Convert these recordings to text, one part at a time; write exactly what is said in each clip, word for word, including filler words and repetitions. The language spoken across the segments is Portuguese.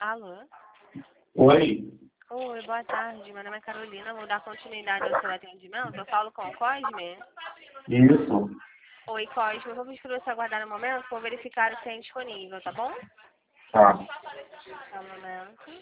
Alô? Oi. Oi, boa tarde. Meu nome é Carolina. Vou dar continuidade ao seu atendimento. Eu falo com o Cosme? Isso. Oi, Cosme. Eu vou pedir para você aguardar um momento para verificar se tem disponível, tá bom? Tá. Só um momento.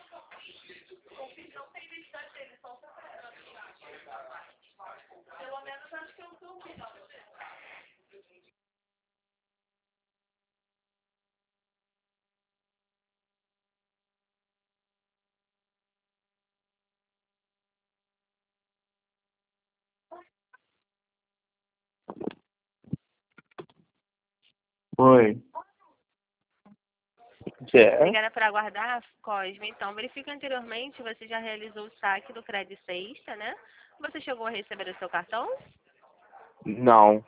Oi. É? Obrigada por aguardar, Cosme. Então, verifica anteriormente, você já realizou o saque do Credit Sexta, né? Você chegou a receber o seu cartão? Não.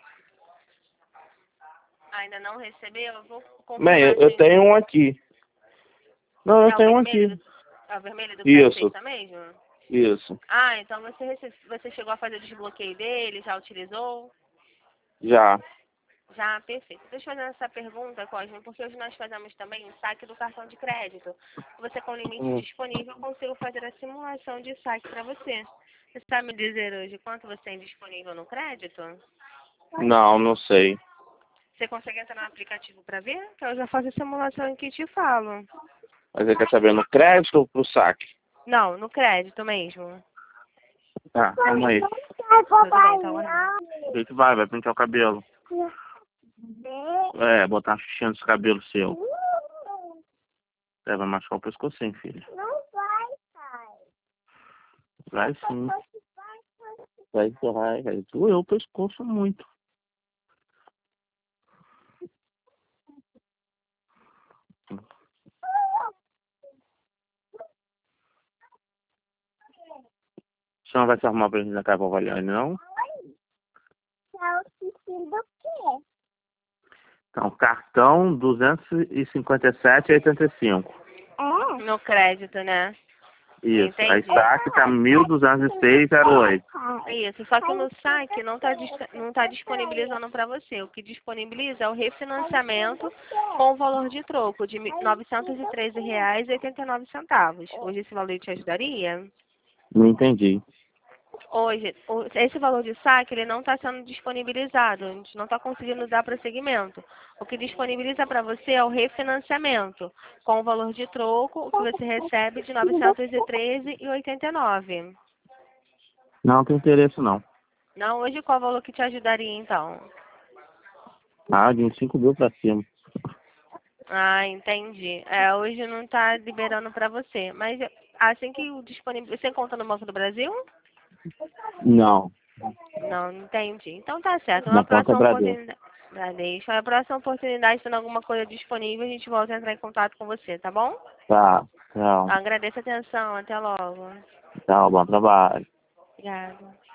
Ainda não recebeu? Eu vou confirmar. Bem, eu, eu seu tenho um aqui. Não, eu É o tenho um vermelho aqui. do, é o vermelho do Credit Isso. Sexta mesmo? Isso. Ah, então você, rece- você chegou a fazer o desbloqueio dele, já utilizou? Já. Já, perfeito. Deixa eu fazer essa pergunta, Cosme, porque hoje nós fazemos também o saque do cartão de crédito. Você com limite Hum. disponível, eu consigo fazer a simulação de saque para você. Você sabe me dizer hoje quanto você tem disponível no crédito? Não, não sei. Você consegue entrar no aplicativo para ver? Que eu já faço a simulação que te falo. Mas você quer saber no crédito ou pro saque? Não, no crédito mesmo. Tá, calma aí. Tudo bem, tá guardado. O que que vai? Vai pintar o cabelo. É, botar uma fichinha nos cabelos seu. É, vai machucar o pescocinho, filho. Não vai, pai. Vai sim. Vai, vai, vai. Doeu o pescoço muito. Você não vai se arrumar pra gente na casa avaliar, não? Tá assistindo o quê? Então, cartão duzentos e cinquenta e sete e oitenta e cinco. É? No crédito, né? Isso. Aí Entendi. saque tá mil duzentos e seis e zero oito. Isso, só que no saque não está não tá disponibilizando para você. O que disponibiliza é o refinanciamento com o valor de troco de novecentos e treze reais e oitenta e nove centavos. Hoje esse valor te ajudaria? Não entendi. Hoje, o- esse valor de saque ele não está sendo disponibilizado, a gente não está conseguindo dar prosseguimento. O que disponibiliza para você é o refinanciamento com o valor de troco, o que você recebe de novecentos e treze reais e oitenta e nove centavos. Não tem interesse, não. Não, hoje qual o valor que te ajudaria então? Ah, de uns cinco mil pra cima. Ah, entendi. É, hoje não está liberando para você. Mas assim que o disponível. Você conta no Banco do Brasil? Não. Não, não entendi. Então tá certo. Na Na conta próxima Bradesco. oportunidade. Deixa. Na próxima oportunidade, tendo alguma coisa disponível, a gente volta a entrar em contato com você, tá bom? Tá. Tchau. Agradeço a atenção. Até logo. Tchau, bom trabalho. Obrigada.